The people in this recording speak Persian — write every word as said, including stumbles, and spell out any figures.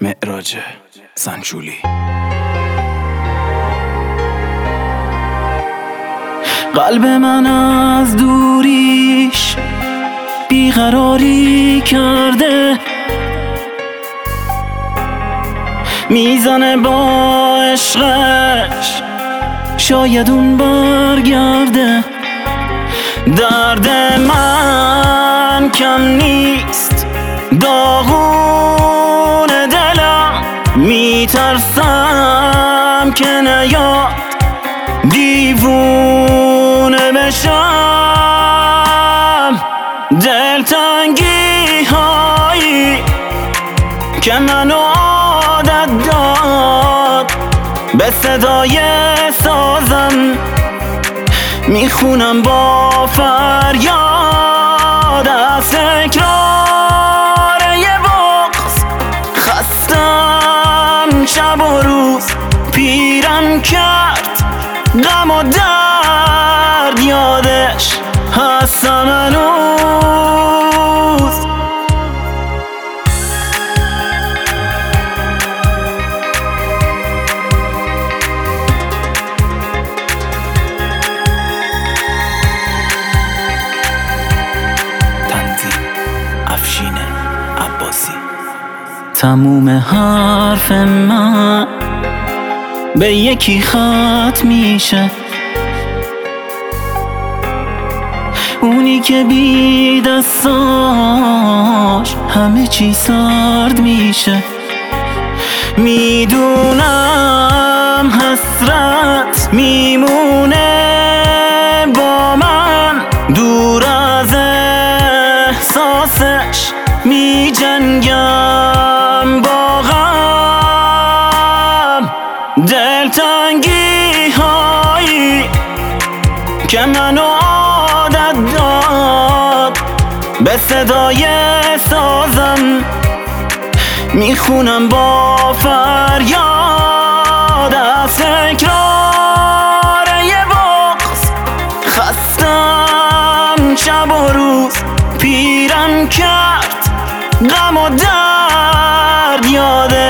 معراج سنچولی. قلب من از دوریش بیقراری کرده، میزنه با عشقش شاید اون برگرده. درد من کم نیست، داغون دلم، میترسم که نیاد دیوونه بشم. دلتنگی هایی که منو عادت داد، به صدای سازم میخونم با فریاد. از تکرار یه بغض خستم، شب و روز پیرم کرد غم و درد، یادش هستم هنوز. افشین عباسی. تموم حرف من به یکی خط میشه، اونی که بی دستاش همه چی سرد میشه. میدونم حسرت میمونه با من، دور از احساسش می جنگم با غم. دلتنگی هایی که منو عادت داد، به صدای سازم میخونم با فریاد. از تکرار یه بغض خستم، شب و روز پیرم کرد غم و درد، یاد